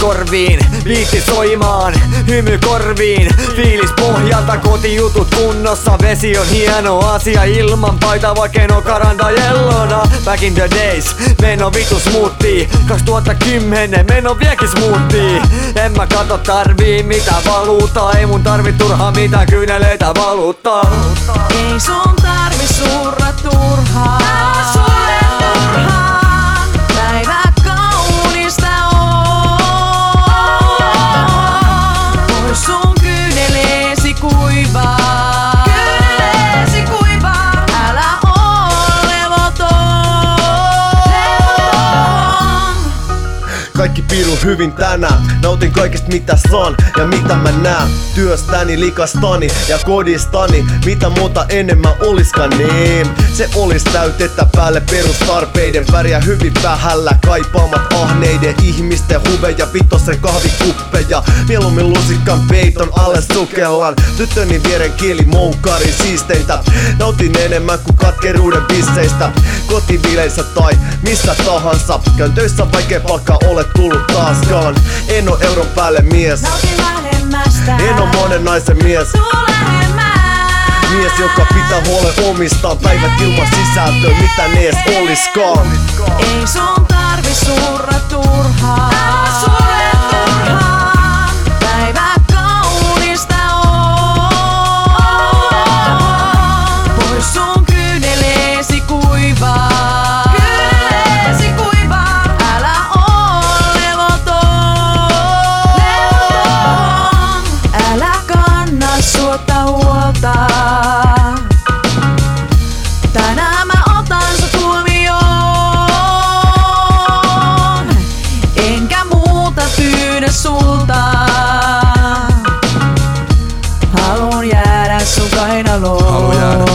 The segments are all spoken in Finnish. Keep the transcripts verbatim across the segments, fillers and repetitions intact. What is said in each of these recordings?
korviin, biitti soimaan, hymy korviin. Fiilis pohjalta, kotijutut kunnossa, vesi on hieno asia ilman paita, vaikka no karanta jellona. Back in the days, meno vitu smoothie, kaksituhattakymmenen meno vieläkin smoothie. En mä kato tarvii mitä valuuttaa, ei mun tarvi turhaa mitään kyyneleitä valuttaa. Ei sun tarvi surra turhaa. Tää sulle turhaan. Päivä kaunista on. Pois sun kyyneleesi kuivaa. Kyyneleesi kuivaa. Älä oo levoton. Levoton. Kaikki piru hyvin tänään, nautin kaikesta mitä saan ja mitä mä näen. Työstäni, likastani ja kodistani, mitä muuta enemmän oliskaan niin. Se olis täytettä päälle perustarpeiden, pärjää hyvin vähällä, kaipaamat ahneiden ihmisten huveja, vitosen kahvikuppeja. Mieluummin lusikan peiton alle sukellaan, tyttöni vieren kieli moukkarin siisteintä. Nautin enemmän kuin katkeruuden bisseistä, kotibileissä tai missä tahansa. Käyn töissä vaikea palkka ole tullut taaskaan. En oo euron päälle mies, Nautin vähemmästä. en oo monen naisen mies. Tuu lähemmää. Mies, joka pitää huolen omistaan, päivät ilman sisältöä, mitä ne ees oliskaan. Ei sun tarvi surra turhaa. Tää sulle turhaan. Päivä kaunista on. Pois sun kyyneleesi kuivaa. Kyyneleesi kuivaa. Älä oo levoton. Levoton. Älä kanna suotta huolta. Tänään mä otan sut huomioon, enkä muuta pyydä sulta. Haluun jäädä sun kainaloon. Haluun jäädä,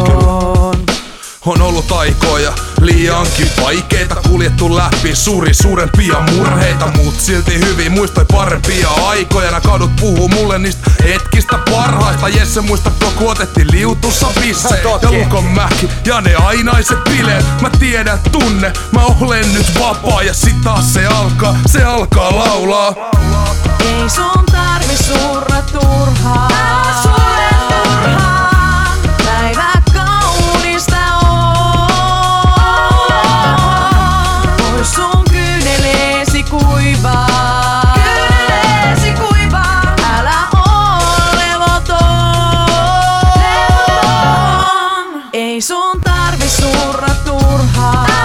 on ollut aikoja liiankin vaikeita, kuljettu läpi suuri suurempia murheita, mut silti hyvin muistoi parempia aikoja. Nää kadut puhuu mulle niistä hetkistä parhaista. Jesse muistatko kun otettiin liutussa pisse ja Lukonmäki ja ne ainaiset bileet. Mä tiedän tunne, mä olen nyt vapaa ja sit taas se alkaa, se alkaa laulaa. Ei sun tarvi surra turhaa. Tää sulle turhaan. Päivä kaunista on. Pois sun kyyneleesi kuivaa. Kyyneleesi kuivaa. Älä oo levoton. Levoton. Ei sun tarvi surra turhaa.